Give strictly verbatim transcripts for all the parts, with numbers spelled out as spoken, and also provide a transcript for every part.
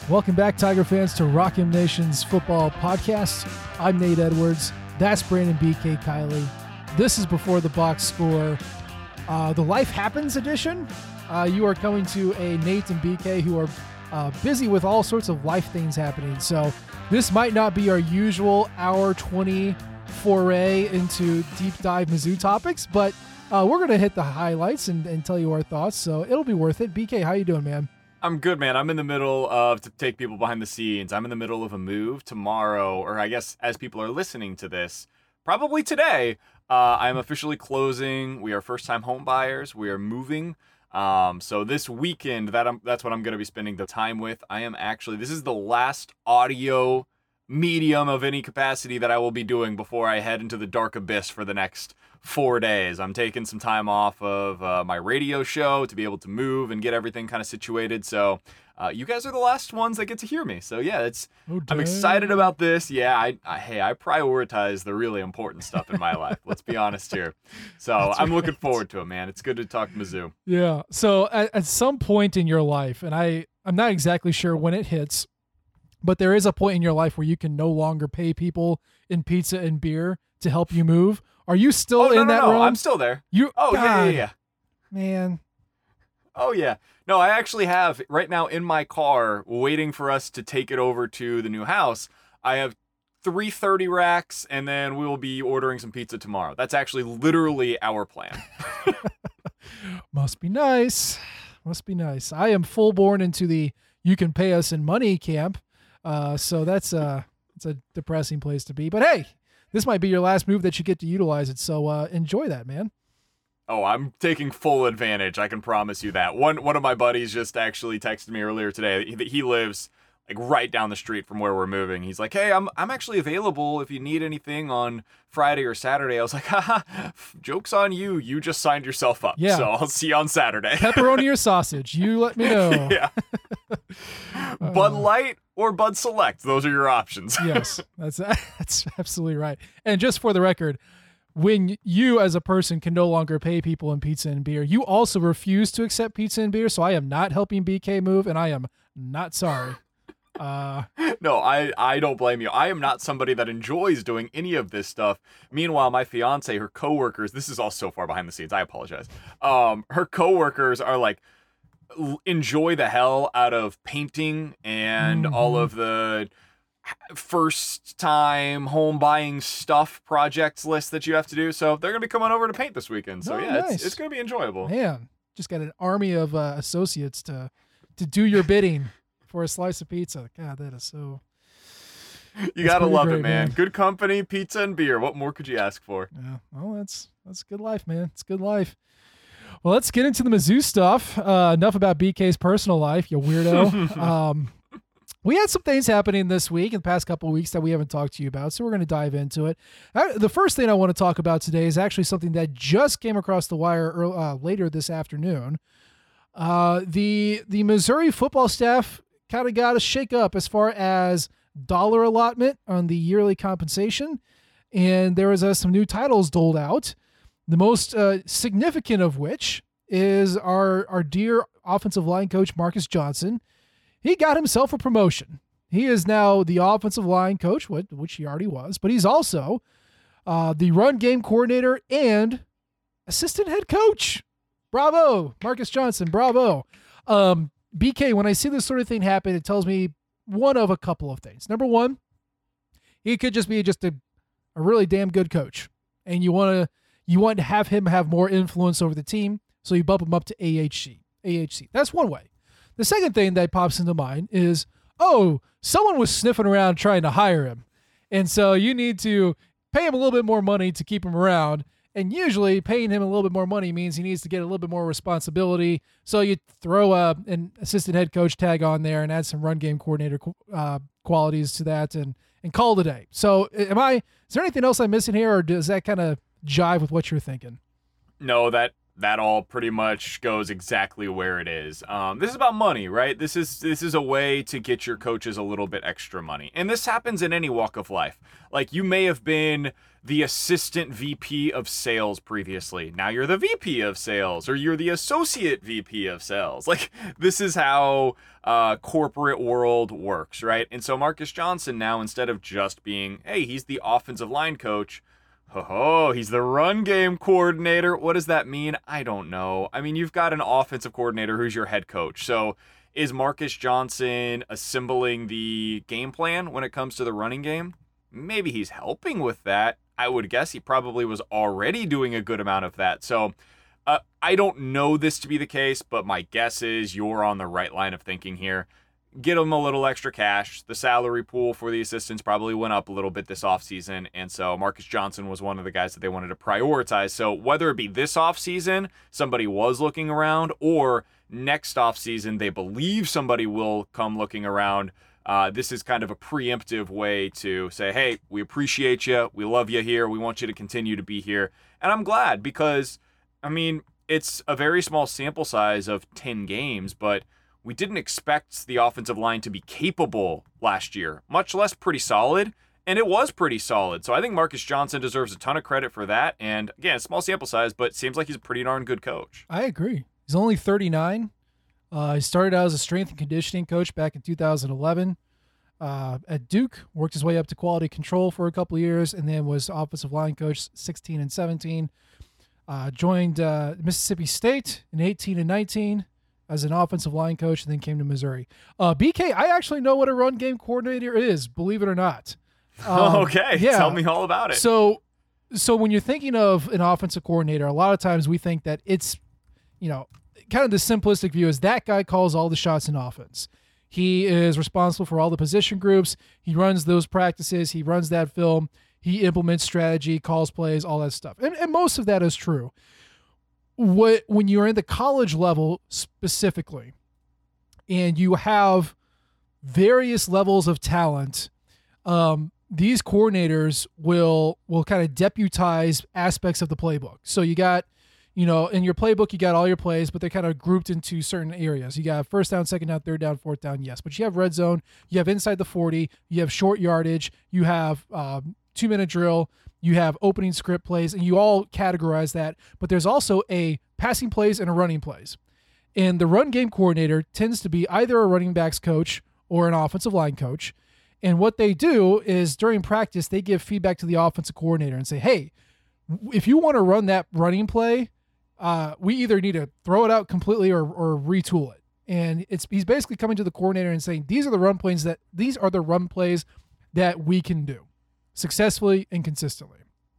Welcome back, Tiger fans, to Rock M Nation's football podcast. I'm Nate Edwards. That's Brandon B K Kiley. This is Before the Box Score, uh, the Life Happens edition. Uh, you are coming to a Nate and B K who are uh, busy with all sorts of life things happening. So this might not be our usual hour twenty foray into deep dive Mizzou topics, but uh, we're going to hit the highlights and, and tell you our thoughts. So it'll be worth it. B K, how you doing, man? I'm good, man. I'm in the middle of, to take people behind the scenes, I'm in the middle of a move tomorrow, or I guess as people are listening to this, probably today, uh, I'm officially closing. We are first-time home buyers. We are moving. Um, so this weekend, that I'm, that's what I'm going to be spending the time with. I am actually, this is the last audio medium of any capacity that I will be doing before I head into the dark abyss for the next four days. I'm taking some time off of uh, my radio show to be able to move and get everything kind of situated. So uh, you guys are the last ones that get to hear me. So yeah, it's Oh, I'm excited about this. Yeah, I, I hey, I prioritize the really important stuff in my life. Let's be honest here. So That's I'm right. looking forward to it, man. It's good to talk Mizzou. Yeah. So at, at some point in your life, and I, I'm not exactly sure when it hits, but there is a point in your life where you can no longer pay people in pizza and beer to help you move. Are you still Oh, no, in no, that no. realm? I'm still there. You, Oh, yeah, God, yeah, yeah. man. Oh, yeah. No, I actually have right now in my car waiting for us to take it over to the new house. I have three thirty racks, and then we will be ordering some pizza tomorrow. That's actually literally our plan. Must be nice. Must be nice. I am full born into the you can pay us in money camp. Uh, so that's a, it's a depressing place to be. But hey, this might be your last move that you get to utilize it. So uh, enjoy that, man. Oh, I'm taking full advantage. I can promise you that. One one of my buddies just actually texted me earlier today that he lives like right down the street from where we're moving. He's like, "Hey, I'm I'm actually available if you need anything on Friday or Saturday." I was like, "Haha, joke's on you. You just signed yourself up. Yeah. So I'll see you on Saturday." Pepperoni or sausage? You let me know. Yeah. Bud Light or Bud Select. Those are your options. Yes, that's that's absolutely right. And just for the record, when you as a person can no longer pay people in pizza and beer, you also refuse to accept pizza and beer. So I am not helping B K move, and I am not sorry. Uh, No, I, I don't blame you. I am not somebody that enjoys doing any of this stuff. Meanwhile, my fiance, her coworkers, this is all so far behind the scenes. I apologize. Um, her coworkers are like, l- enjoy the hell out of painting and Mhm. all of the first time home buying stuff projects list that you have to do. So they're going to be coming over to paint this weekend. So Oh, yeah, nice. it's, it's going to be enjoyable. man, just got an army of uh, associates to to do your bidding for a slice of pizza. God, that is so. You That's got to pretty love great, it, man. man. Good company, pizza and beer. What more could you ask for? Yeah, well, that's that's good life, man. It's good life. Well, let's get into the Mizzou stuff. Uh, enough about B K's personal life, you weirdo. um, we had some things happening this week in the past couple of weeks that we haven't talked to you about, so we're going to dive into it. Uh, the first thing I want to talk about today is actually something that just came across the wire earl- uh, later this afternoon. Uh, the the Missouri football staff kind of got a shake up as far as dollar allotment on the yearly compensation, and there was uh, some new titles doled out. The most uh, significant of which is our our dear offensive line coach Marcus Johnson. He got himself a promotion. He is now the offensive line coach, which he already was, but he's also uh, the run game coordinator and assistant head coach. Bravo, Marcus Johnson. Bravo. Um, B K, when I see this sort of thing happen, it tells me one of a couple of things. Number one, he could just be just a, a really damn good coach, and you want to you want to have him have more influence over the team, so you bump him up to A H C. A H C. That's one way. The second thing that pops into mind is, oh, someone was sniffing around trying to hire him, and so you need to pay him a little bit more money to keep him around. And usually paying him a little bit more money means he needs to get a little bit more responsibility. So you throw a, an assistant head coach tag on there and add some run game coordinator uh, qualities to that and, and call it a day. So am I, is there anything else I'm missing here, or does that kind of jive with what you're thinking? No, that that all pretty much goes exactly where it is. Um, this is about money, right? This is this is a way to get your coaches a little bit extra money. And this happens in any walk of life. Like, you may have been the assistant V P of sales previously. Now you're the V P of sales, or you're the associate V P of sales. Like, this is how uh, corporate world works, right? And so Marcus Johnson now, instead of just being, hey, he's the offensive line coach, oh, he's the run game coordinator. What does that mean? I don't know. I mean, you've got an offensive coordinator who's your head coach. So is Marcus Johnson assembling the game plan when it comes to the running game? Maybe he's helping with that. I would guess he probably was already doing a good amount of that. So uh, I don't know this to be the case, but my guess is you're on the right line of thinking here. Get them a little extra cash. The salary pool for the assistants probably went up a little bit this offseason, and so Marcus Johnson was one of the guys that they wanted to prioritize. So whether it be this offseason, somebody was looking around, or next offseason, they believe somebody will come looking around, uh, this is kind of a preemptive way to say, hey, we appreciate you. We love you here. We want you to continue to be here. And I'm glad because, I mean, it's a very small sample size of ten games, but we didn't expect the offensive line to be capable last year, much less pretty solid, and it was pretty solid. So I think Marcus Johnson deserves a ton of credit for that. And again, small sample size, but it seems like he's a pretty darn good coach. I agree. He's only thirty-nine. Uh, he started out as a strength and conditioning coach back in two thousand eleven uh, at Duke, worked his way up to quality control for a couple of years, and then was offensive line coach sixteen and seventeen. Uh, joined uh, Mississippi State in eighteen and nineteen. As an offensive line coach, and then came to Missouri. Uh, B K, I actually know what a run game coordinator is, believe it or not. Um, okay, yeah. Tell me all about it. So, so when you're thinking of an offensive coordinator, a lot of times we think that it's, you know, kind of the simplistic view is that guy calls all the shots in offense. He is responsible for all the position groups. He runs those practices. He runs that film. He implements strategy, calls plays, all that stuff. And, and most of that is true. What when you're in the college level specifically, and you have various levels of talent, um, these coordinators will will kind of deputize aspects of the playbook. So you got, you know, in your playbook you got all your plays, but they're kind of grouped into certain areas. You got first down, second down, third down, fourth down, yes. But you have red zone, you have inside the forty, you have short yardage, you have um, two minute drill. You have opening script plays, and you all categorize that. But there's also a passing plays and a running plays. And the run game coordinator tends to be either a running backs coach or an offensive line coach. And what they do is during practice, they give feedback to the offensive coordinator and say, hey, if you want to run that running play, uh, we either need to throw it out completely or, or retool it. And it's he's basically coming to the coordinator and saying, these are the run plays that these are the run plays that we can do successfully and consistently.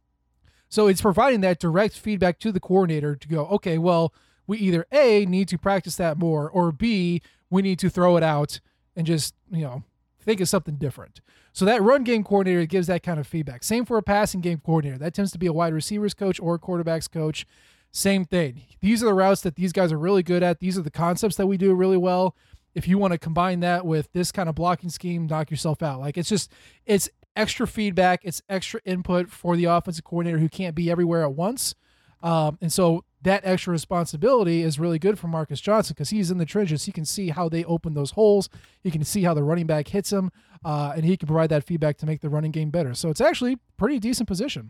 So it's providing that direct feedback to the coordinator to go, okay, well, we either A, need to practice that more, or B, we need to throw it out and just, you know, think of something different. So that run game coordinator gives that kind of feedback. Same for a passing game coordinator. That tends to be a wide receivers coach or a quarterbacks coach. Same thing. These are the routes that these guys are really good at. These are the concepts that we do really well. If you want to combine that with this kind of blocking scheme, knock yourself out. Like it's just, it's extra feedback. It's extra input for the offensive coordinator who can't be everywhere at once. Um, and so that extra responsibility is really good for Marcus Johnson because he's in the trenches. He can see how they open those holes. He can see how the running back hits him, uh, and he can provide that feedback to make the running game better. So it's actually a pretty decent position.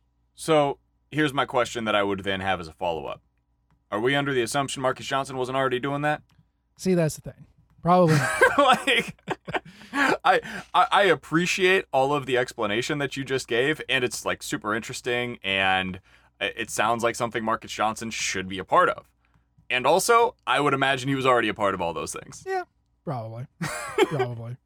So here's my question that I would then have as a follow-up. Are we under the assumption Marcus Johnson wasn't already doing that? See, that's the thing. Probably not. like, I, I I appreciate all of the explanation that you just gave, and it's like super interesting, and it sounds like something Marcus Johnson should be a part of. And also, I would imagine he was already a part of all those things. Yeah, probably. Probably.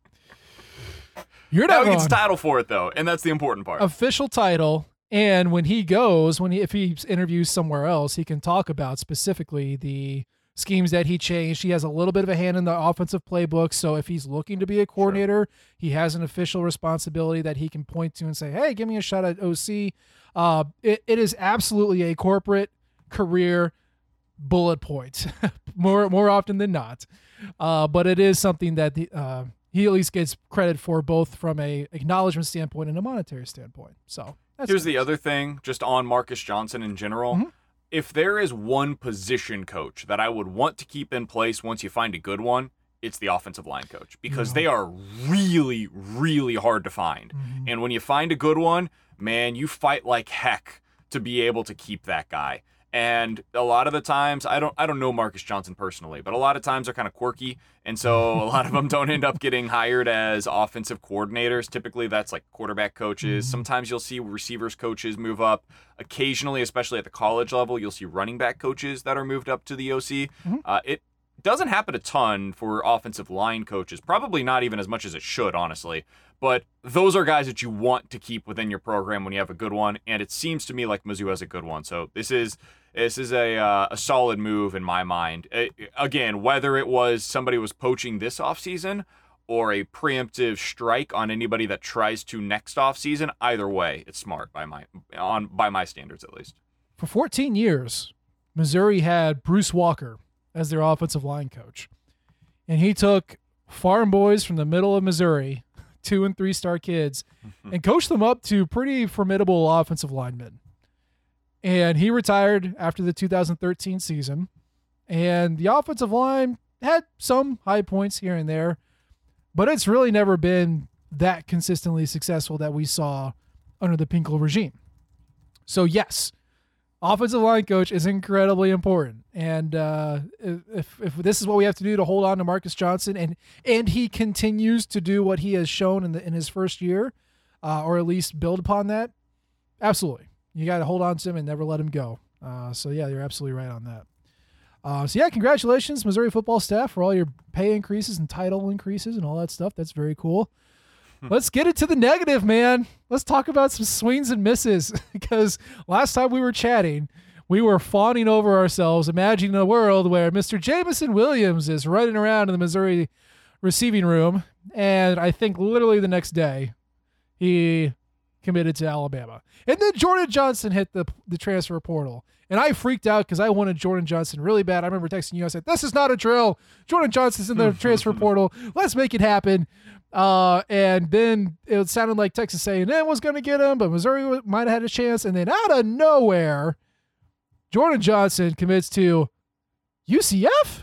You're now not he wrong. gets title for it though, and that's the important part. Official title, and when he goes, when he if he interviews somewhere else, he can talk about specifically the schemes that he changed. He has a little bit of a hand in the offensive playbook, so if he's looking to be a coordinator, sure, he has an official responsibility that he can point to and say, hey, give me a shot at O C. Uh, it, it is absolutely a corporate career bullet point, more more often than not. Uh, but it is something that the, uh, he at least gets credit for, both from a acknowledgement standpoint and a monetary standpoint. So that's here's nice. The other thing, just on Marcus Johnson in general. Mm-hmm. if there is one position coach that I would want to keep in place once you find a good one, it's the offensive line coach, because yeah. they are really, really hard to find. Mm-hmm. And when you find a good one, man, you fight like heck to be able to keep that guy. And a lot of the times, I don't I don't know Marcus Johnson personally, but a lot of times they're kind of quirky. And so a lot of them don't end up getting hired as offensive coordinators. Typically, that's like quarterback coaches. Mm-hmm. Sometimes you'll see receivers coaches move up. Occasionally, especially at the college level, you'll see running back coaches that are moved up to the O C. Mm-hmm. Uh, it doesn't happen a ton for offensive line coaches, probably not even as much as it should, honestly. But those are guys that you want to keep within your program when you have a good one, and it seems to me like Mizzou has a good one. So this is this is a uh, a solid move in my mind. It, again, whether it was somebody was poaching this offseason or a preemptive strike on anybody that tries to next offseason, either way, it's smart by my on by my standards at least. For fourteen years, Missouri had Bruce Walker as their offensive line coach, and he took farm boys from the middle of Missouri, two and three star kids, and coached them up to pretty formidable offensive linemen. And he retired after the two thousand thirteen season, and the offensive line had some high points here and there, but it's really never been that consistently successful that we saw under the Pinkel regime. So yes, offensive line coach is incredibly important. And uh, if if this is what we have to do to hold on to Marcus Johnson, and and he continues to do what he has shown in the in his first year, uh, or at least build upon that, absolutely. You got to hold on to him and never let him go. Uh, so, yeah, you're absolutely right on that. Uh, so, yeah, congratulations, Missouri football staff, for all your pay increases and title increases and all that stuff. That's very cool. Let's get into the negative, man. Let's talk about some swings and misses, because last time we were chatting, we were fawning over ourselves, imagining a world where Mister Jameson Williams is running around in the Missouri receiving room, and I think literally the next day he committed to Alabama. And then Jordan Johnson hit the the transfer portal, and I freaked out because I wanted Jordan Johnson really bad. I remember texting you. I said, this is not a drill. Jordan Johnson's in the transfer portal. Let's make it happen. Uh, and then it sounded like Texas A and M was going to get him, but Missouri might have had a chance. And then out of nowhere, Jordan Johnson commits to U C F.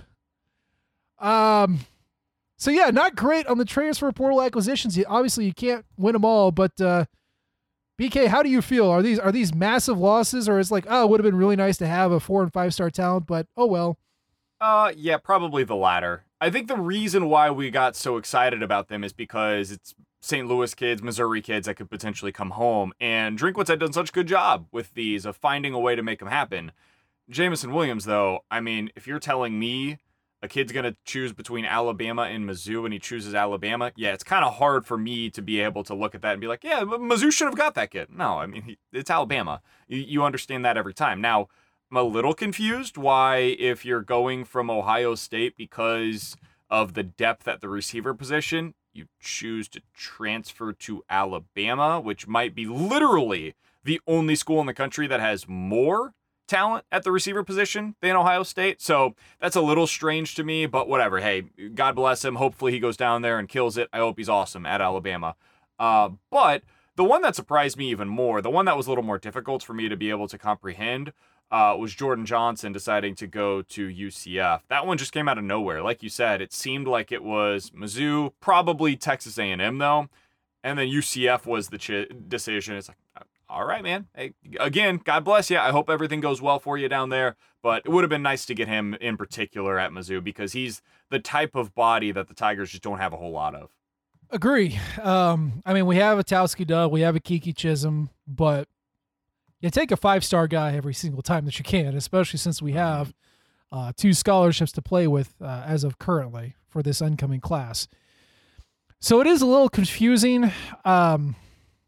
Um, so yeah, not great on the transfer portal acquisitions. Obviously, you can't win them all, but uh, B K, how do you feel? Are these are these massive losses, or is like, oh, it would have been really nice to have a four and five star talent, but oh well. Uh, yeah, probably the latter. I think the reason why we got so excited about them is because it's Saint Louis kids, Missouri kids that could potentially come home, and Drinkwitz had done such a good job with these of finding a way to make them happen. Jameson Williams, though, I mean, if you're telling me a kid's going to choose between Alabama and Mizzou and he chooses Alabama, yeah, it's kind of hard for me to be able to look at that and be like, yeah, Mizzou should have got that kid. No, I mean, he, it's Alabama. You, you understand that every time. Now, I'm a little confused why, if you're going from Ohio State because of the depth at the receiver position, you choose to transfer to Alabama, which might be literally the only school in the country that has more talent at the receiver position than Ohio State. So that's a little strange to me, but whatever. Hey, God bless him. Hopefully he goes down there and kills it. I hope he's awesome at Alabama. Uh, but the one that surprised me even more, the one that was a little more difficult for me to be able to comprehend, uh, was Jordan Johnson deciding to go to U C F. That one just came out of nowhere. Like you said, it seemed like it was Mizzou, probably Texas A and M though, and then U C F was the ch- decision. It's like, all right, man. Hey, again, God bless you. I hope everything goes well for you down there. But it would have been nice to get him in particular at Mizzou, because he's the type of body that the Tigers just don't have a whole lot of. Agree. Um, I mean, we have a Towski Dub, we have a Kiki Chisholm, but you take a five-star guy every single time that you can, especially since we have uh, two scholarships to play with uh, as of currently for this incoming class. So it is a little confusing. Um,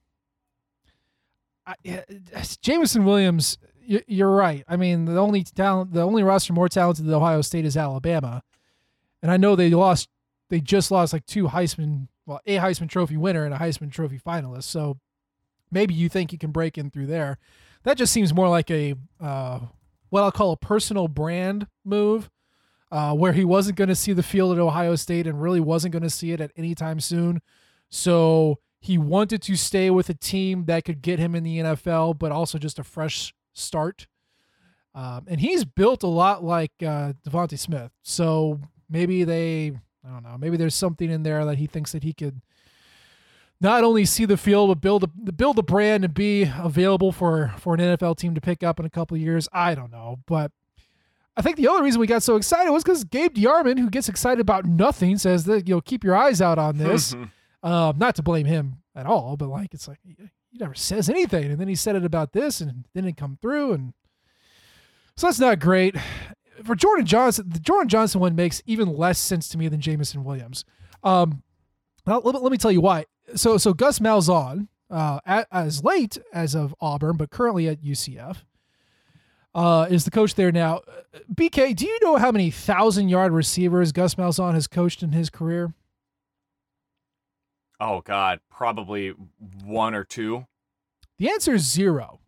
I, Jameson Williams, you're right. I mean, the only talent, the only roster more talented than Ohio State is Alabama, and I know they lost. They just lost like two Heisman, well, a Heisman Trophy winner and a Heisman Trophy finalist. So maybe you think you can break in through there. That just seems more like a uh, what I'll call a personal brand move, uh, where he wasn't going to see the field at Ohio State and really wasn't going to see it at any time soon. So he wanted to stay with a team that could get him in the N F L, but also just a fresh start. Um, and he's built a lot like uh, Devontae Smith. So maybe they, I don't know, maybe there's something in there that he thinks that he could not only see the field, but build a build a brand and be available for, for an N F L team to pick up in a couple of years. I don't know. But I think the other reason we got so excited was because Gabe DeArmond, who gets excited about nothing, says that, you know, keep your eyes out on this. um, not to blame him at all, but like, it's like, he never says anything. And then he said it about this and didn't come through. And so that's not great. For Jordan Johnson, the Jordan Johnson one makes even less sense to me than Jameson Williams. Um, well, let, let me tell you why. So, so Gus Malzahn, uh, at, as late as of Auburn, but currently at U C F, uh, is the coach there now. B K, do you know how many thousand-yard receivers Gus Malzahn has coached in his career? Oh, God, probably one or two. The answer is zero.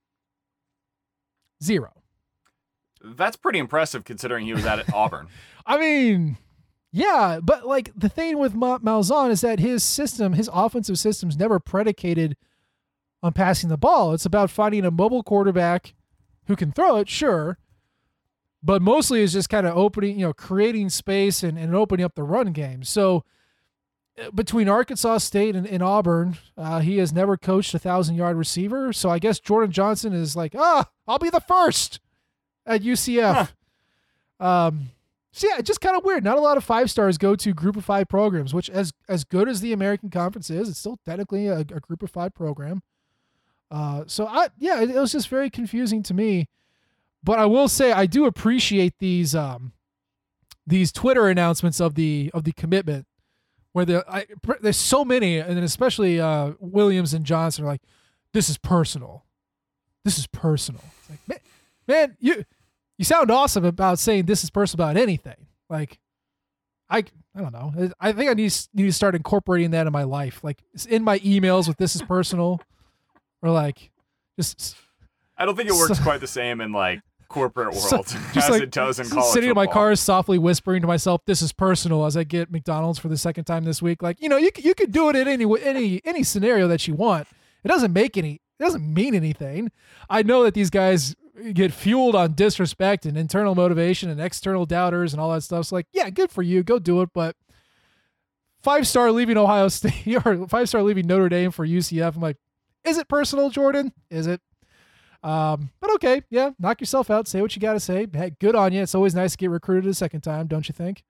Zero. That's pretty impressive considering he was at Auburn. I mean, yeah, but like the thing with Ma- Malzahn is that his system, his offensive system's never predicated on passing the ball. It's about finding a mobile quarterback who can throw it, sure, but mostly is just kind of opening, you know, creating space and, and opening up the run game. So between Arkansas State and, and Auburn, uh, he has never coached a thousand-yard receiver. So I guess Jordan Johnson is like, ah, I'll be the first at U C F. Huh. Um, so yeah, just kind of weird. Not a lot of five stars go to group of five programs, which as, as good as the American Conference is, it's still technically a, a group of five program. Uh, so I, yeah, it, it was just very confusing to me, but I will say, I do appreciate these, um, these Twitter announcements of the, of the commitment where the, I, there's so many, and then especially, uh, Williams and Johnson are like, this is personal. This is personal. It's like, man, man, you, you sound awesome about saying this is personal about anything. Like, I, I don't know. I think I need, need to start incorporating that in my life. Like, it's in my emails with this is personal, or like, just. I don't think it works so, quite the same in like corporate world so, as like, it does in college sitting football. in my car, softly whispering to myself, "This is personal," as I get McDonald's for the second time this week. Like, you know, you you could do it in any any any scenario that you want. It doesn't make any. It doesn't mean anything. I know that these guys get fueled on disrespect and internal motivation and external doubters and all that stuff. So like, yeah, good for you. Go do it. But five star leaving Ohio State or five star leaving Notre Dame for U C F. I'm like, is it personal, Jordan? Is it? Um, but okay. Yeah. Knock yourself out. Say what you got to say. Hey, good on you. It's always nice to get recruited a second time. Don't you think?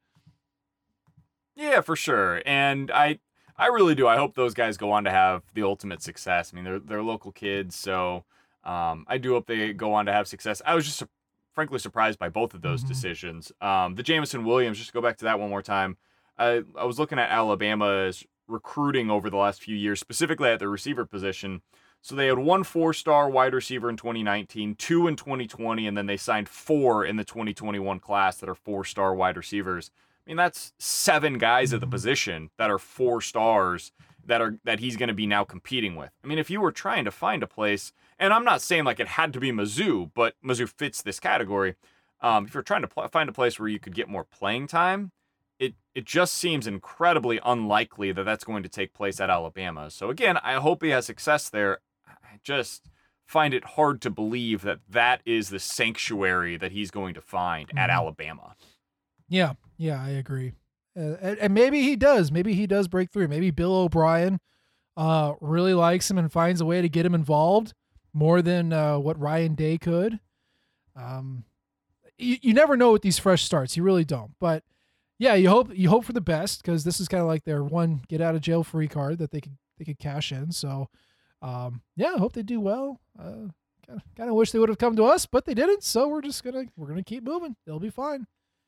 Yeah, for sure. And I, I really do. I hope those guys go on to have the ultimate success. I mean, they're, they're local kids. So, Um, I do hope they go on to have success. I was just su- frankly surprised by both of those mm-hmm. decisions. Um, the Jameson Williams, just to go back to that one more time. I, I was looking at Alabama's recruiting over the last few years, specifically at the receiver position. So they had one four-star wide receiver in twenty nineteen, two in twenty twenty, and then they signed four in the twenty twenty-one class that are four-star wide receivers. I mean, that's seven guys at the position that are four stars that are that he's going to be now competing with. I mean, if you were trying to find a place, and I'm not saying like it had to be Mizzou, but Mizzou fits this category. Um, if you're trying to pl- find a place where you could get more playing time, it it just seems incredibly unlikely that that's going to take place at Alabama. So again, I hope he has success there. I just find it hard to believe that that is the sanctuary that he's going to find mm-hmm. at Alabama. Yeah, yeah, I agree. Uh, and, and maybe he does. Maybe he does break through. Maybe Bill O'Brien uh, really likes him and finds a way to get him involved more than uh, what Ryan Day could. Um, you, you never know with these fresh starts. You really don't. But yeah, you hope you hope for the best because this is kind of like their one get out of jail free card that they could they could cash in. So um, yeah, I hope they do well. Uh, kind of wish they would have come to us, but they didn't. So we're just gonna we're gonna keep moving. They'll be fine.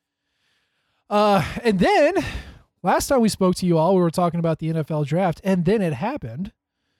Uh, and then last time we spoke to you all, we were talking about the N F L draft, and then it happened.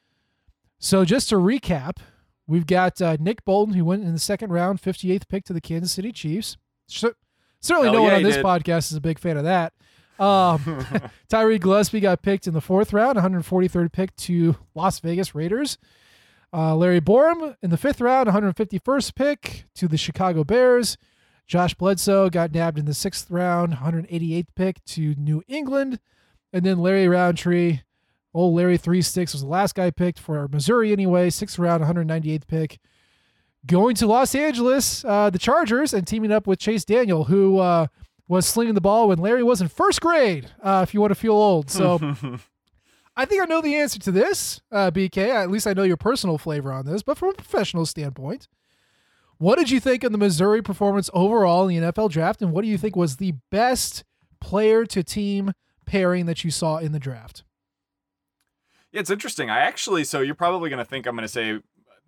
So just to recap, we've got uh, Nick Bolton, who went in the second round, fifty-eighth pick to the Kansas City Chiefs. So, certainly Hell no yeah, one on this did. podcast is a big fan of that. Um, Tyree Gillespie got picked in the fourth round, one hundred forty-third pick to Las Vegas Raiders. Uh, Larry Borum in the fifth round, one hundred fifty-first pick to the Chicago Bears. Josh Bledsoe got nabbed in the sixth round, one hundred eighty-eighth pick to New England. And then Larry Roundtree, old Larry Three Sticks, was the last guy picked for Missouri anyway, sixth round, one hundred ninety-eighth pick going to Los Angeles, uh, the Chargers, and teaming up with Chase Daniel, who uh, was slinging the ball when Larry was in first grade, uh, if you want to feel old. So I think I know the answer to this, uh, B K. At least I know your personal flavor on this. But from a professional standpoint, what did you think of the Missouri performance overall in the N F L draft, and what do you think was the best player-to-team pairing that you saw in the draft? Yeah, it's interesting. I actually, so you're probably going to think I'm going to say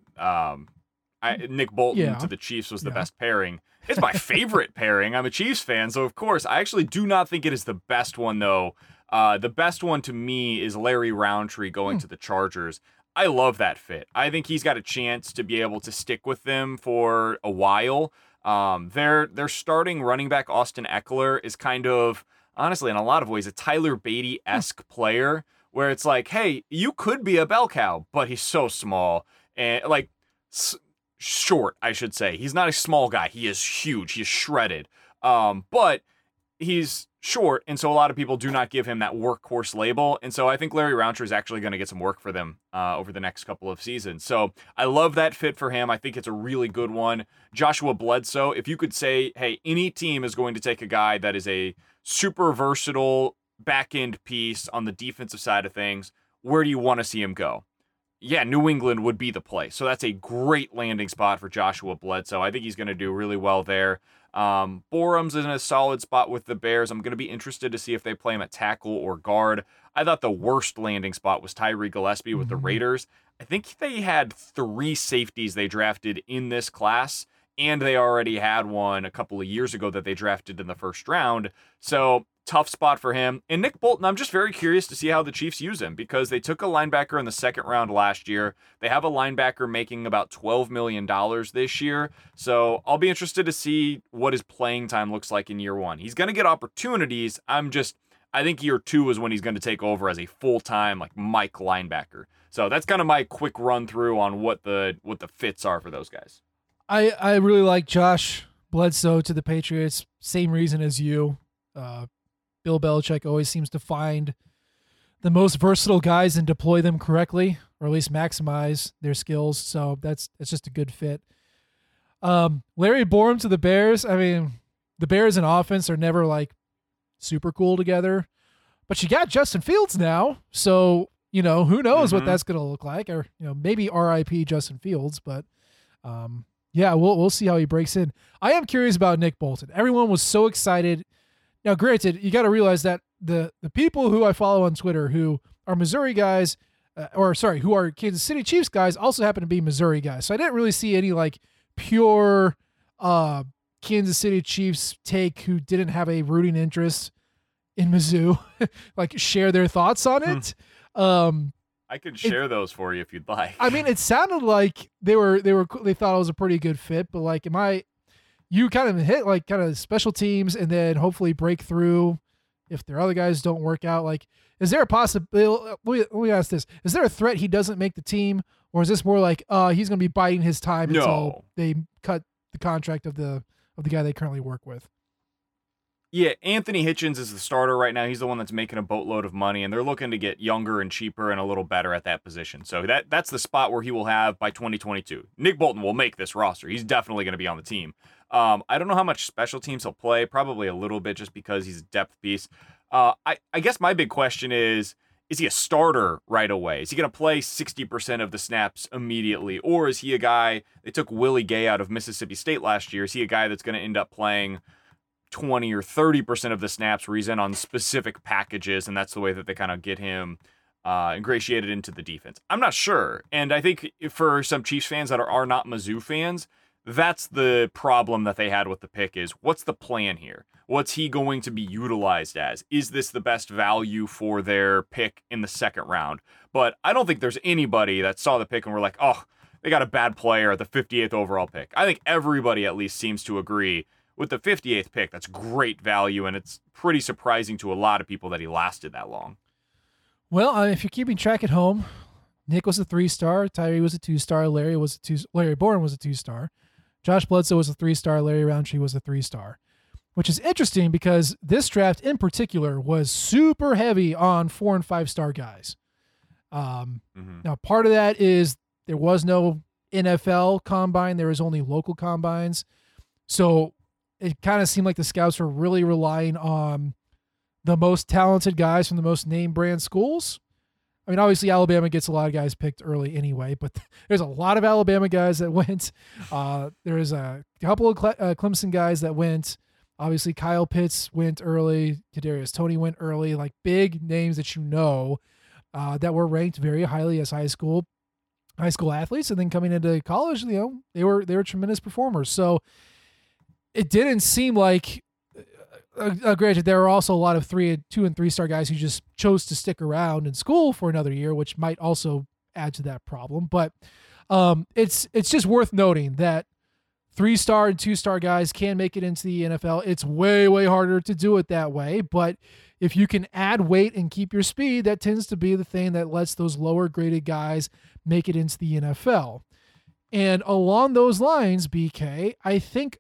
um, I, Nick Bolton Yeah. to the Chiefs was the Yeah. best pairing. It's my favorite pairing. I'm a Chiefs fan, so of course, I actually do not think it is the best one, though. Uh, the best one to me is Larry Roundtree going Hmm. to the Chargers. I love that fit. I think he's got a chance to be able to stick with them for a while. Um, their their starting running back, Austin Eckler, is kind of, honestly, in a lot of ways, a Tyler Beatty-esque player, where it's like, hey, you could be a bell cow, but he's so small and like s- short, I should say. He's not a small guy. He is huge. He's shredded. Um, but he's short, and so a lot of people do not give him that workhorse label. And so I think Larry Roundtree is actually going to get some work for them uh, over the next couple of seasons. So I love that fit for him. I think it's a really good one. Joshua Bledsoe, if you could say, hey, any team is going to take a guy that is a super versatile back end piece on the defensive side of things, where do you want to see him go? Yeah, New England would be the place. So that's a great landing spot for Joshua Bledsoe. I think he's going to do really well there. Um, Borum's in a solid spot with the Bears. I'm going to be interested to see if they play him at tackle or guard. I thought the worst landing spot was Tyree Gillespie with the Raiders. I think they had three safeties they drafted in this class, and they already had one a couple of years ago that they drafted in the first round. So tough spot for him. And Nick Bolton, I'm just very curious to see how the Chiefs use him, because they took a linebacker in the second round last year. They have a linebacker making about twelve million dollars this year. So I'll be interested to see what his playing time looks like in year one. He's going to get opportunities. I'm just, I think year two is when he's going to take over as a full-time, like, Mike linebacker. So that's kind of my quick run through on what the what the fits are for those guys. I, I really like Josh Bledsoe to the Patriots. Same reason as you. Uh, Bill Belichick always seems to find the most versatile guys and deploy them correctly, or at least maximize their skills. So that's that's just a good fit. Um, Larry Borum to the Bears. I mean, the Bears and offense are never like super cool together, but you got Justin Fields now. So, you know, who knows Mm-hmm. what that's going to look like, or, you know, maybe R I P Justin Fields, but um, yeah, we'll, we'll see how he breaks in. I am curious about Nick Bolton. Everyone was so excited. Now, granted, you got to realize that the the people who I follow on Twitter who are Missouri guys, uh, or sorry, who are Kansas City Chiefs guys, also happen to be Missouri guys. So I didn't really see any like pure uh, Kansas City Chiefs take who didn't have a rooting interest in Mizzou, like share their thoughts on it. Um, I could share it, those for you if you'd like. I mean, it sounded like they were they were they thought it was a pretty good fit, but like, am I? You kind of hit like kind of special teams and then hopefully break through if their other guys don't work out. Like, is there a possibility? Let me, let me ask this: is there a threat he doesn't make the team, or is this more like uh he's going to be biding his time No. until they cut the contract of the of the guy they currently work with? Yeah, Anthony Hitchens is the starter right now. He's the one that's making a boatload of money, and they're looking to get younger and cheaper and a little better at that position. So that that's the spot where he will have by twenty twenty-two. Nick Bolton will make this roster. He's definitely going to be on the team. Um, I don't know how much special teams he'll play. Probably a little bit, just because he's a depth piece. Uh, I I guess my big question is: is he a starter right away? Is he going to play sixty percent of the snaps immediately, or is he a guy? They took Willie Gay out of Mississippi State last year. Is he a guy that's going to end up playing twenty or thirty percent of the snaps where he's in on specific packages, and that's the way that they kind of get him uh, ingratiated into the defense? I'm not sure. And I think for some Chiefs fans that are, are not Mizzou fans, that's the problem that they had with the pick is, what's the plan here? What's he going to be utilized as? Is this the best value for their pick in the second round? But I don't think there's anybody that saw the pick and were like, oh, they got a bad player at the fifty-eighth overall pick. I think everybody at least seems to agree with the fifty-eighth pick, that's great value, and it's pretty surprising to a lot of people that he lasted that long. Well, uh, if you're keeping track at home, Nick was a three-star, Tyree was a two-star, Larry was a two, Larry Bourne was a two-star, Josh Bledsoe was a three-star, Larry Roundtree was a three-star, which is interesting because this draft in particular was super heavy on four and five-star guys. Um, Mm-hmm. Now, part of that is there was no N F L combine. There was only local combines. So it kind of seemed like the scouts were really relying on the most talented guys from the most name brand schools. I mean, obviously Alabama gets a lot of guys picked early anyway, but there's a lot of Alabama guys that went. Uh, there's a couple of Cle- uh, Clemson guys that went. Obviously Kyle Pitts went early. Kadarius Toney went early, like big names that you know uh, that were ranked very highly as high school high school athletes. And then coming into college, you know, they were, they were tremendous performers. So it didn't seem like, Uh, uh, granted, there are also a lot of three and two and three star guys who just chose to stick around in school for another year, which might also add to that problem. But um, it's it's just worth noting that three star and two star guys can make it into the N F L. It's way way harder to do it that way. But if you can add weight and keep your speed, that tends to be the thing that lets those lower graded guys make it into the N F L. And along those lines, B K, I think,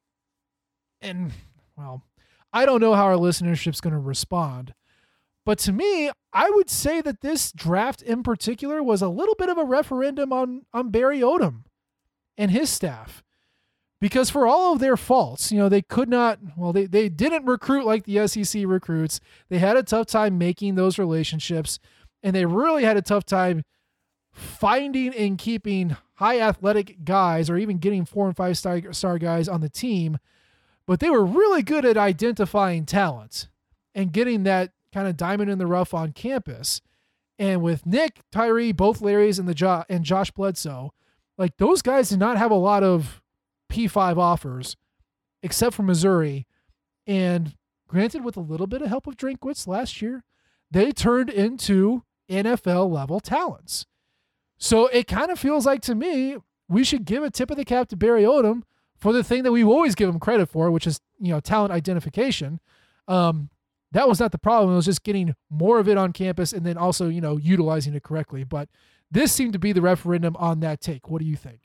and well. I don't know how our listenership's going to respond, but to me, I would say that this draft in particular was a little bit of a referendum on, on Barry Odom and his staff, because for all of their faults, you know, they could not, well, they, they didn't recruit like the S E C recruits. They had a tough time making those relationships, and they really had a tough time finding and keeping high athletic guys, or even getting four and five star, star guys on the team. But they were really good at identifying talent and getting that kind of diamond in the rough on campus. And with Nick, Tyree, both Larrys, and the jo- and Josh Bledsoe, like those guys did not have a lot of P five offers, except for Missouri. And granted, with a little bit of help of Drinkwitz last year, they turned into N F L level talents. So it kind of feels like to me, we should give a tip of the cap to Barry Odom for the thing that we always give him credit for, which is, you know, talent identification. Um, that was not the problem. It was just getting more of it on campus and then also, you know, utilizing it correctly. But this seemed to be the referendum on that take. What do you think?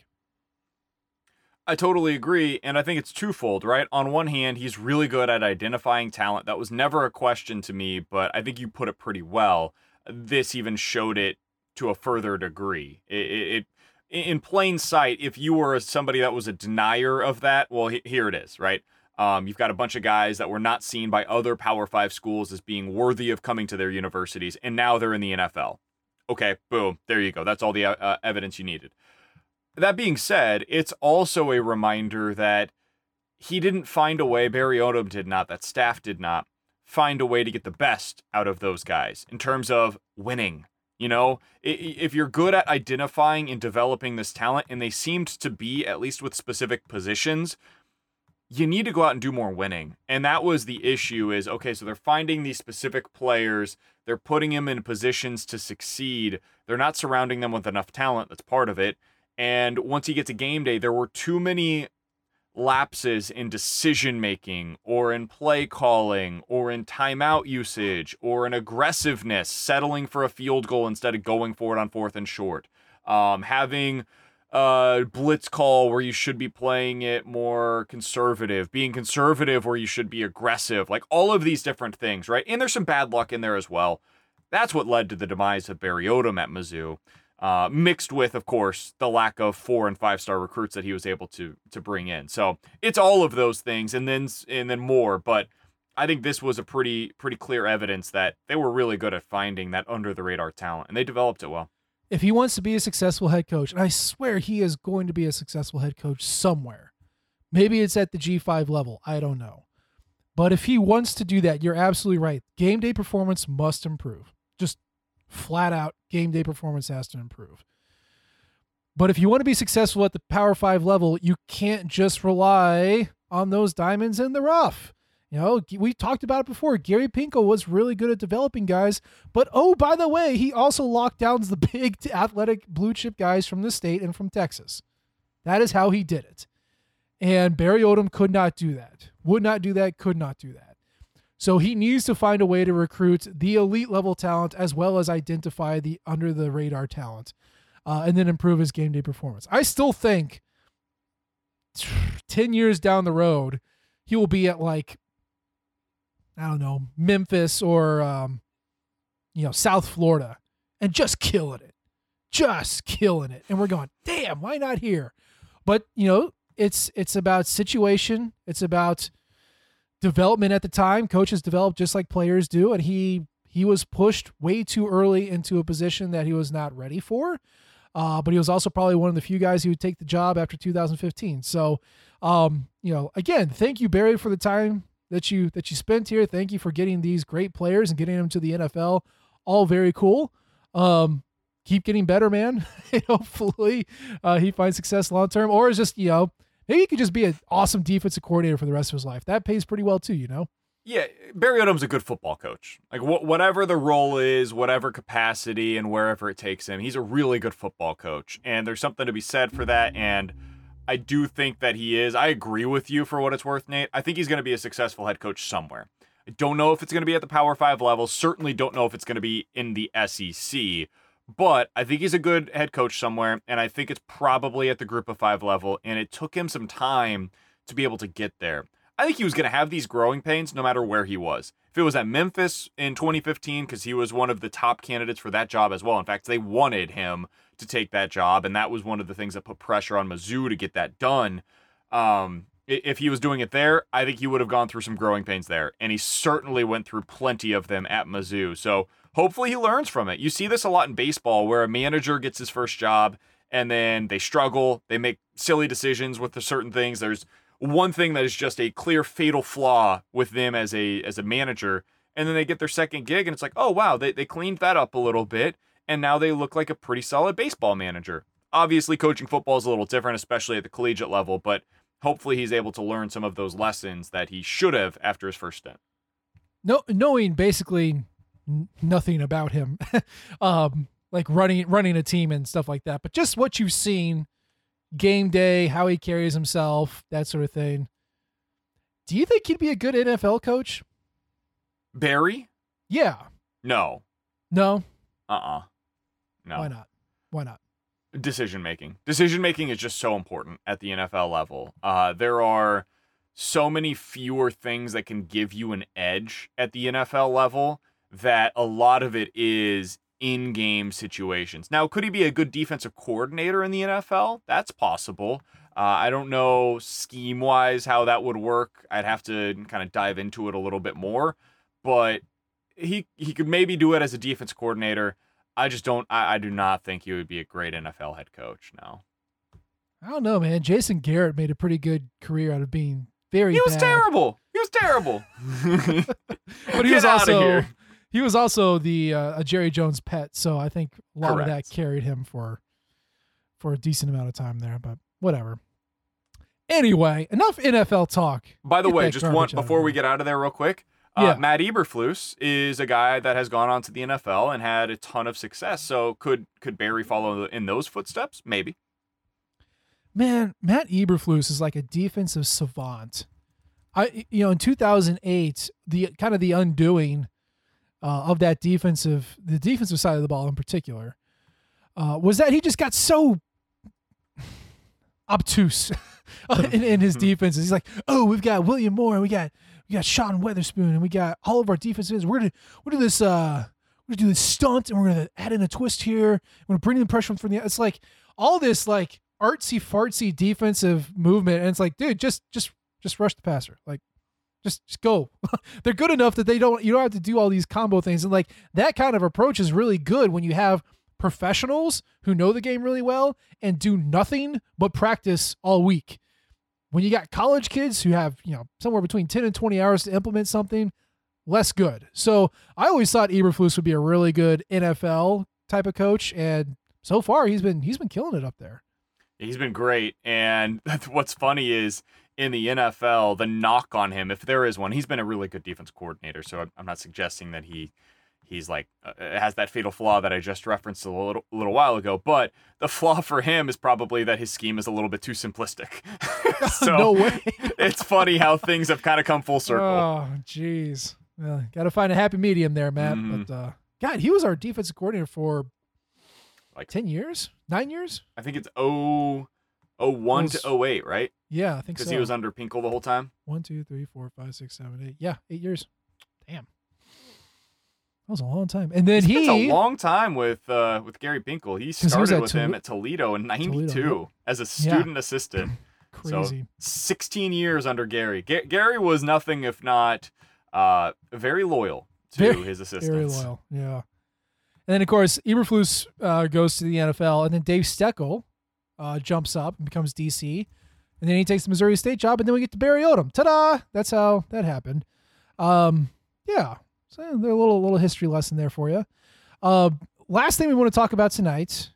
I totally agree, and I think it's twofold, right? On one hand, he's really good at identifying talent. That was never a question to me, but I think you put it pretty well. This even showed it to a further degree. It, it, it in plain sight, if you were somebody that was a denier of that, well, he, here it is, right? Um, you've got a bunch of guys that were not seen by other Power Five schools as being worthy of coming to their universities, and now they're in the N F L. Okay, boom, there you go. That's all the uh, evidence you needed. That being said, it's also a reminder that he didn't find a way, Barry Odom did not, that staff did not, find a way to get the best out of those guys in terms of winning. You know, if you're good at identifying and developing this talent, and they seemed to be, at least with specific positions, you need to go out and do more winning. And that was the issue is, okay, so they're finding these specific players, they're putting them in positions to succeed. They're not surrounding them with enough talent. That's part of it. And once you get to game day, there were too many lapses in decision making or in play calling or in timeout usage or in aggressiveness, settling for a field goal instead of going for it on fourth and short, um, having a blitz call where you should be playing it more conservative, being conservative where you should be aggressive, like all of these different things, right? And there's some bad luck in there as well. That's what led to the demise of Barry Odom at Mizzou. Uh, mixed with, of course, the lack of four and five star recruits that he was able to to bring in. So it's all of those things, and then and then more. But I think this was a pretty pretty clear evidence that they were really good at finding that under the radar talent, and they developed it well. If he wants to be a successful head coach, and I swear he is going to be a successful head coach somewhere, maybe it's at the G five level, I don't know. But if he wants to do that, you're absolutely right. Game day performance must improve. Just flat out, game day performance has to improve. But if you want to be successful at the Power Five level, you can't just rely on those diamonds in the rough. You know, we talked about it before. Gary Pinkel was really good at developing guys, but oh, by the way, he also locked down the big athletic blue chip guys from the state and from Texas. That is how he did it. And Barry Odom could not do that. Would not do that, could not do that. So he needs to find a way to recruit the elite level talent as well as identify the under the radar talent, uh, and then improve his game day performance. I still think ten years down the road, he will be at like, I don't know, Memphis or, um, you know, South Florida and just killing it. just killing it. And we're going, damn, why not here? But, you know, it's it's about situation. It's about development at the time. Coaches develop just like players do. And he he was pushed way too early into a position that he was not ready for. Uh, but he was also probably one of the few guys who would take the job after two thousand fifteen. So, um, you know, again, thank you, Barry, for the time that you that you spent here. Thank you for getting these great players and getting them to the N F L. All very cool. Um, keep getting better, man. And hopefully uh, he finds success long term, or is just, you know, maybe he could just be an awesome defensive coordinator for the rest of his life. That pays pretty well too, you know. Yeah, Barry Odom's a good football coach. Like wh- whatever the role is, whatever capacity, and wherever it takes him, he's a really good football coach. And there's something to be said for that. And I do think that he is. I agree with you for what it's worth, Nate. I think he's going to be a successful head coach somewhere. I don't know if it's going to be at the Power Five level. Certainly don't know if it's going to be in the S E C. But I think he's a good head coach somewhere. And I think it's probably at the Group of Five level. And it took him some time to be able to get there. I think he was going to have these growing pains no matter where he was. If it was at Memphis in twenty fifteen, because he was one of the top candidates for that job as well. In fact, they wanted him to take that job, and that was one of the things that put pressure on Mizzou to get that done. Um, if he was doing it there, I think he would have gone through some growing pains there, and he certainly went through plenty of them at Mizzou. So hopefully he learns from it. You see this a lot in baseball, where a manager gets his first job, and then they struggle, they make silly decisions with the certain things. There's one thing that is just a clear fatal flaw with them as a as a manager, and then they get their second gig and it's like, oh wow, they, they cleaned that up a little bit, and now they look like a pretty solid baseball manager. Obviously coaching football is a little different, especially at the collegiate level, but hopefully he's able to learn some of those lessons that he should have after his first stint. No, knowing basically n- nothing about him, um, like running running a team and stuff like that, but just what you've seen game day, how he carries himself, that sort of thing. Do you think he'd be a good N F L coach? Barry? Yeah. No. No? Uh-uh. No. Why not? Why not? Decision making. Decision making is just so important at the N F L level. Uh, there are so many fewer things that can give you an edge at the N F L level that a lot of it is in-game situations. Now, could he be a good defensive coordinator in the N F L? That's possible. Uh, I don't know scheme-wise how that would work. I'd have to kind of dive into it a little bit more, but he he could maybe do it as a defense coordinator. I just don't. I, I do not think he would be a great N F L head coach. No. I don't know, man. Jason Garrett made a pretty good career out of being very. He was bad. terrible. He was terrible. But he Get was outta also. here. He was also the uh, a Jerry Jones pet, so I think a lot Correct. of that carried him for for a decent amount of time there. But whatever. Anyway, enough N F L talk. By the Get way, that just garbage one out of before we here. get out of there real quick. Uh, Yeah. Matt Eberflus is a guy that has gone on to the N F L and had a ton of success. So could could Barry follow in those footsteps? Maybe. Man, Matt Eberflus is like a defensive savant. I you know in two thousand eight, the kind of the undoing uh, of that defensive the defensive side of the ball in particular uh, was that he just got so obtuse in, in his defenses. He's like, oh, we've got William Moore, and we got we got Sean Weatherspoon, and we got all of our defenses. We're gonna we're gonna do this uh we're gonna do this stunt, and we're gonna add in a twist here. We're gonna bring in pressure from the. It's like all this like artsy fartsy defensive movement, and it's like, dude, just just just rush the passer, like just just go. They're good enough that they don't you don't have to do all these combo things, and like that kind of approach is really good when you have professionals who know the game really well and do nothing but practice all week. When you got college kids who have, you know, somewhere between ten and twenty hours to implement something, less good. So I always thought Eberflus would be a really good N F L type of coach, and so far he's been he's been killing it up there. He's been great. And what's funny is in the N F L, the knock on him, if there is one, he's been a really good defense coordinator. So I'm, I'm not suggesting that he he's like uh, has that fatal flaw that I just referenced a little a little while ago. But the flaw for him is probably that his scheme is a little bit too simplistic. So No way. It's funny how things have kind of come full circle. Oh, jeez. Well, got to find a happy medium there, Matt. Mhm. But uh, God, he was our defensive coordinator for Like- ten years, nine years. I think it's oh oh one Was- to oh eight, right? Yeah, I think Because so. he was under Pinkel the whole time. One, two, three, four, five, six, seven, eight. Yeah, eight years. Damn. That was a long time. And then he he spent a long time with uh, with Gary Binkle. He started he with Tol- him at Toledo in ninety-two Toledo. as a student yeah. assistant. Crazy. So sixteen years under Gary. G- Gary was nothing if not uh, very loyal to very, his assistants. Very loyal, yeah. And then, of course, Eberflus uh, goes to the N F L, and then Dave Steckel uh, jumps up and becomes D C, and then he takes the Missouri State job, and then we get to Barry Odom. Ta-da! That's how that happened. Um, yeah. So there's a little little history lesson there for you. Uh, last thing we want to talk about tonight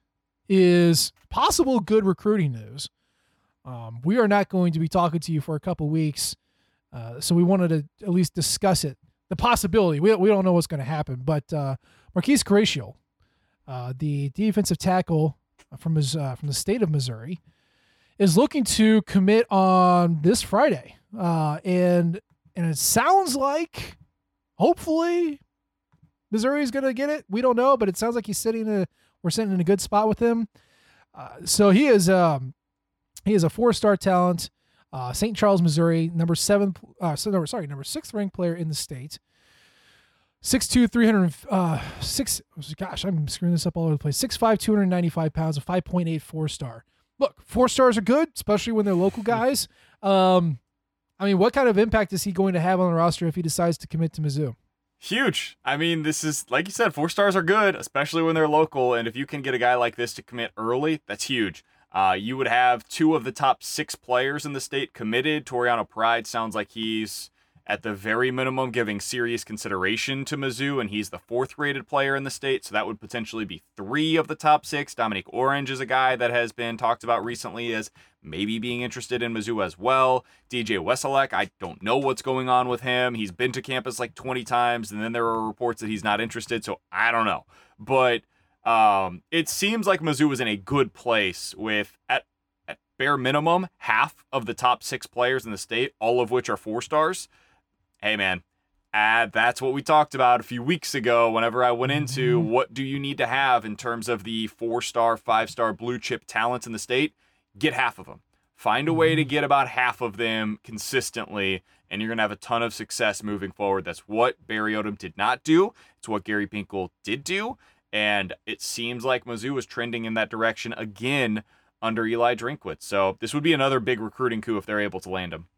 is possible good recruiting news. Um, we are not going to be talking to you for a couple weeks, uh, so we wanted to at least discuss it. The possibility. We, we don't know what's going to happen, but uh, Marquise Gracial, uh, the defensive tackle from his uh, from the state of Missouri, is looking to commit on this Friday, uh, and and it sounds like, hopefully, Missouri is going to get it. We don't know, but it sounds like he's sitting in a we're sitting in a good spot with him. Uh, so he is um, he is a four-star talent, uh, Saint Charles, Missouri, number seven, uh, so number sorry, number sixth ranked player in the state. six two, three hundred, uh, six, gosh, I'm screwing this up all over the place. six five, two hundred ninety-five pounds, a five point eight four-star. Look, four stars are good, especially when they're local guys. Um, I mean, what kind of impact is he going to have on the roster if he decides to commit to Mizzou? Huge. I mean, this is, like you said, four stars are good, especially when they're local. And if you can get a guy like this to commit early, that's huge. Uh, you would have two of the top six players in the state committed. Toriano Pride sounds like he's at the very minimum giving serious consideration to Mizzou, and he's the fourth rated player in the state, so that would potentially be three of the top six. Dominique Orange is a guy that has been talked about recently as maybe being interested in Mizzou as well. D J Wesolek, I don't know what's going on with him. He's been to campus like twenty times, and then there are reports that he's not interested, so I don't know. But um, it seems like Mizzou is in a good place with, at, at bare minimum, half of the top six players in the state, all of which are four stars. Hey, man, uh, that's what we talked about a few weeks ago whenever I went into what do you need to have in terms of the four-star, five-star blue chip talents in the state. Get half of them. Find a way to get about half of them consistently, and you're going to have a ton of success moving forward. That's what Barry Odom did not do. It's what Gary Binkle did do, and it seems like Mizzou is trending in that direction again under Eli Drinkwitz. So this would be another big recruiting coup if they're able to land him.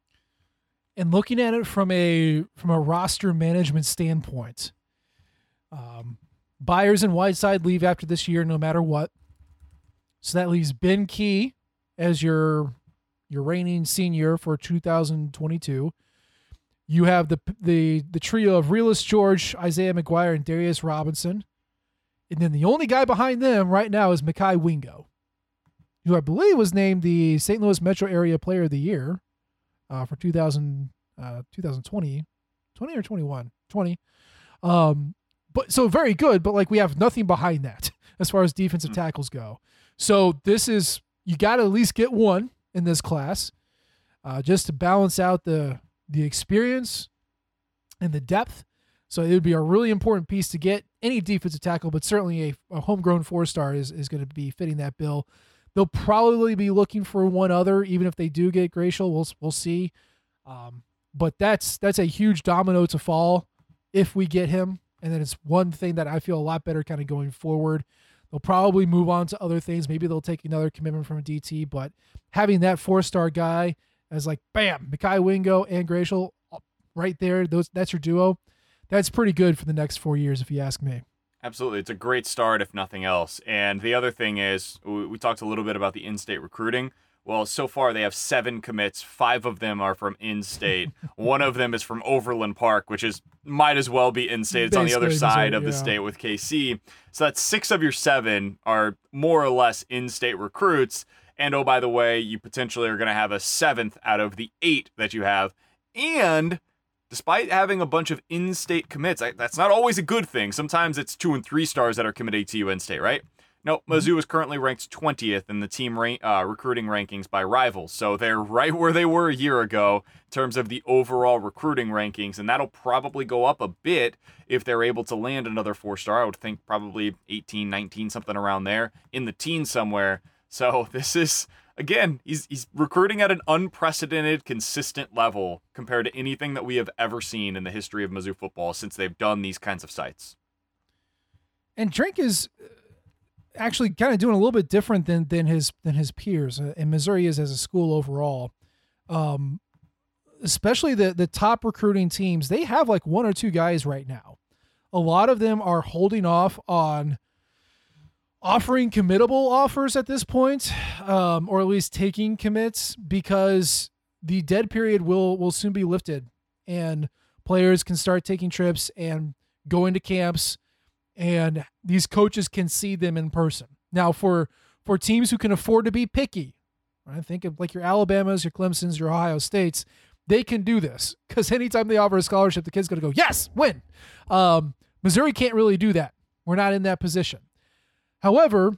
And looking at it from a from a roster management standpoint, um, Byers and Whiteside leave after this year no matter what. So that leaves Ben Key as your your reigning senior for two thousand twenty-two. You have the the the trio of Realus George, Isaiah McGuire, and Darius Robinson. And then the only guy behind them right now is Mekhi Wingo, who I believe was named the Saint Louis Metro Area Player of the Year uh, for two thousand, uh, twenty twenty, twenty or twenty-one, twenty. Um, but so very good, but like we have nothing behind that as far as defensive tackles go. So this is, you got to at least get one in this class uh, just to balance out the the experience and the depth. So it would be a really important piece to get any defensive tackle, but certainly a, a homegrown four-star is, is going to be fitting that bill. They'll probably be looking for one other, even if they do get Gracial. We'll we'll see. Um, but that's that's a huge domino to fall if we get him. And then it's one thing that I feel a lot better kind of going forward. They'll probably move on to other things. Maybe they'll take another commitment from a D T, but having that four-star guy as like, bam, Mekhi Wingo and Gracial right there, those that's your duo. That's pretty good for the next four years, if you ask me. Absolutely. It's a great start, if nothing else. And the other thing is, we talked a little bit about the in-state recruiting. Well, so far they have seven commits. Five of them are from in-state. One of them is from Overland Park, which is might as well be in-state. It's Basically, on the other side of the yeah. state with K C. So that's six of your seven are more or less in-state recruits. And oh, by the way, you potentially are going to have a seventh out of the eight that you have. And despite having a bunch of in-state commits, I, that's not always a good thing. Sometimes it's two and three stars that are committed to you in-state, right? No, Mizzou is currently ranked twentieth in the team ra- uh, recruiting rankings by Rivals. So they're right where they were a year ago in terms of the overall recruiting rankings. And that'll probably go up a bit if they're able to land another four-star. I would think probably eighteen, nineteen, something around there in the teens somewhere. So this is, again, he's he's recruiting at an unprecedented, consistent level compared to anything that we have ever seen in the history of Mizzou football since they've done these kinds of sites. And Drink is actually kind of doing a little bit different than than his than his peers, and Missouri is as a school overall. Um, especially the the top recruiting teams, they have like one or two guys right now. A lot of them are holding off on offering committable offers at this point, um, or at least taking commits, because the dead period will will soon be lifted, and players can start taking trips and going to camps, and these coaches can see them in person. Now, for for teams who can afford to be picky, right? Think of like your Alabamas, your Clemsons, your Ohio States. They can do this because anytime they offer a scholarship, the kid's going to go, yes, win. Um, Missouri can't really do that. We're not in that position. However,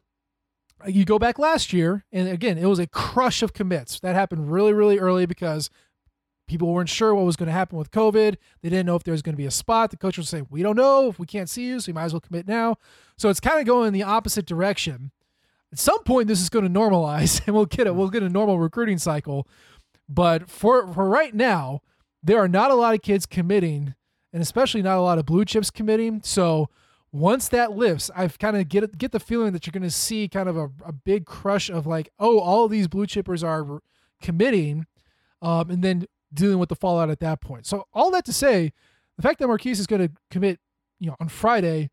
you go back last year, and again, it was a crush of commits. That happened really, really early because people weren't sure what was going to happen with COVID. They didn't know if there was going to be a spot. The coach was saying, we don't know if we can't see you, so you might as well commit now. So it's kind of going in the opposite direction. At some point, this is going to normalize, and we'll get it. We'll get a normal recruiting cycle. But for, for right now, there are not a lot of kids committing, and especially not a lot of blue chips committing. So once that lifts, I've kind of get get the feeling that you're going to see kind of a, a big crush of like, oh, all of these blue chippers are committing, um, and then dealing with the fallout at that point. So all that to say, the fact that Marquise is going to commit, you know, on Friday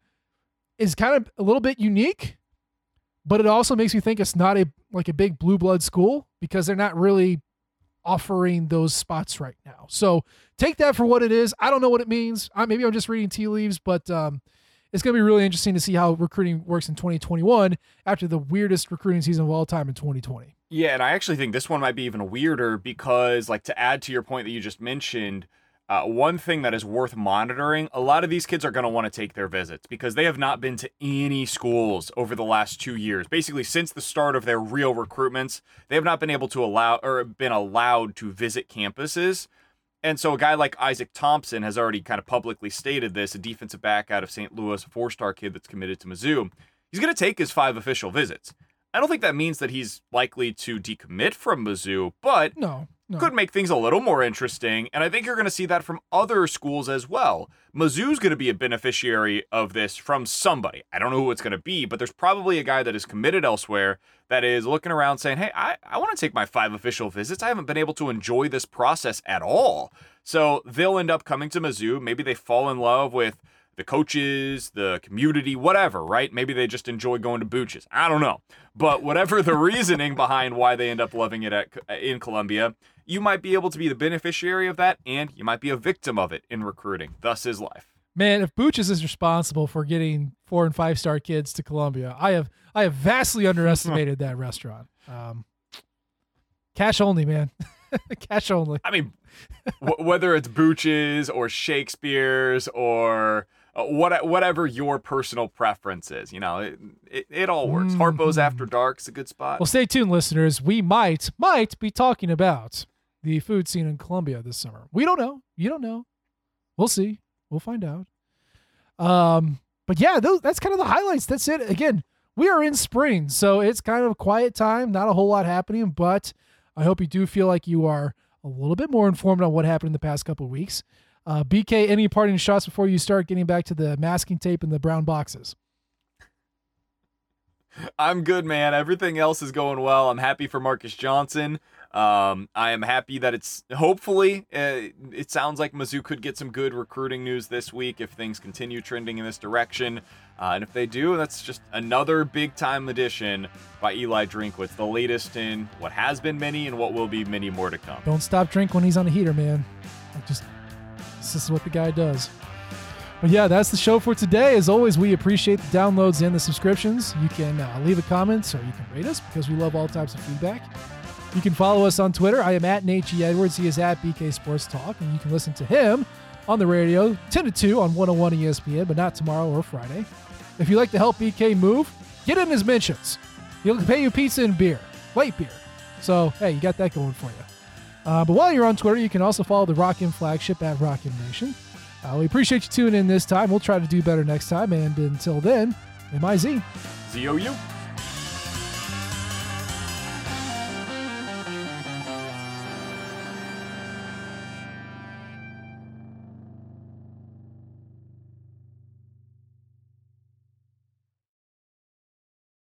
is kind of a little bit unique, but it also makes me think it's not a like a big blue blood school because they're not really offering those spots right now. So take that for what it is. I don't know what it means. I, maybe I'm just reading tea leaves, but um, it's going to be really interesting to see how recruiting works in twenty twenty-one after the weirdest recruiting season of all time in twenty twenty. Yeah, and I actually think this one might be even weirder because, like, to add to your point that you just mentioned, uh, one thing that is worth monitoring, a lot of these kids are going to want to take their visits because they have not been to any schools over the last two years. Basically, since the start of their real recruitments, they have not been able to allow or been allowed to visit campuses. And so a guy like Isaac Thompson has already kind of publicly stated this, a defensive back out of Saint Louis, a four-star kid that's committed to Mizzou. He's going to take his five official visits. I don't think that means that he's likely to decommit from Mizzou, but no, no. could make things a little more interesting, and I think you're going to see that from other schools as well. Mizzou's going to be a beneficiary of this from somebody. I don't know who it's going to be, but there's probably a guy that is committed elsewhere that is looking around saying, hey, I, I want to take my five official visits. I haven't been able to enjoy this process at all. So they'll end up coming to Mizzou. Maybe they fall in love with the coaches, the community, whatever, right? Maybe they just enjoy going to Booches. I don't know. But whatever the reasoning behind why they end up loving it at, in Columbia, you might be able to be the beneficiary of that, and you might be a victim of it in recruiting. Thus is life. Man, if Booches is responsible for getting four and five star kids to Columbia, I have I have vastly underestimated that restaurant. Um, cash only, man. Cash only. I mean, w- whether it's Booches or Shakespeare's or uh, what, whatever your personal preference is, you know, it, it, it all works. Mm-hmm. Harpo's After Dark is a good spot. Well, stay tuned, listeners. We might, might be talking about the food scene in Columbia this summer. We don't know. You don't know. We'll see. We'll find out. Um, but yeah, those, that's kind of the highlights. That's it. Again, we are in spring, so it's kind of a quiet time. Not a whole lot happening, but I hope you do feel like you are a little bit more informed on what happened in the past couple of weeks. Uh, B K, any parting shots before you start getting back to the masking tape and the brown boxes? I'm good, man. Everything else is going well. I'm happy for Marcus Johnson. Um, I am happy that it's hopefully uh, it sounds like Mizzou could get some good recruiting news this week if things continue trending in this direction. Uh, and if they do, that's just another big time edition by Eli Drinkwitz, the latest in what has been many and what will be many more to come. Don't stop drink when he's on the heater, man. Like just this is what the guy does. But yeah, that's the show for today. As always, we appreciate the downloads and the subscriptions. You can uh, leave a comment or you can rate us because we love all types of feedback. You can follow us on Twitter. I am at Nate G. Edwards. He is at B K Sports Talk. And you can listen to him on the radio ten to two on one oh one E S P N, but not tomorrow or Friday. If you'd like to help B K move, get in his mentions. He'll pay you pizza and beer, light beer. So, hey, you got that going for you. Uh, but while you're on Twitter, you can also follow the Rockin' flagship at Rockin' Nation. Uh, we appreciate you tuning in this time. We'll try to do better next time. And until then, M I Z. Z O U.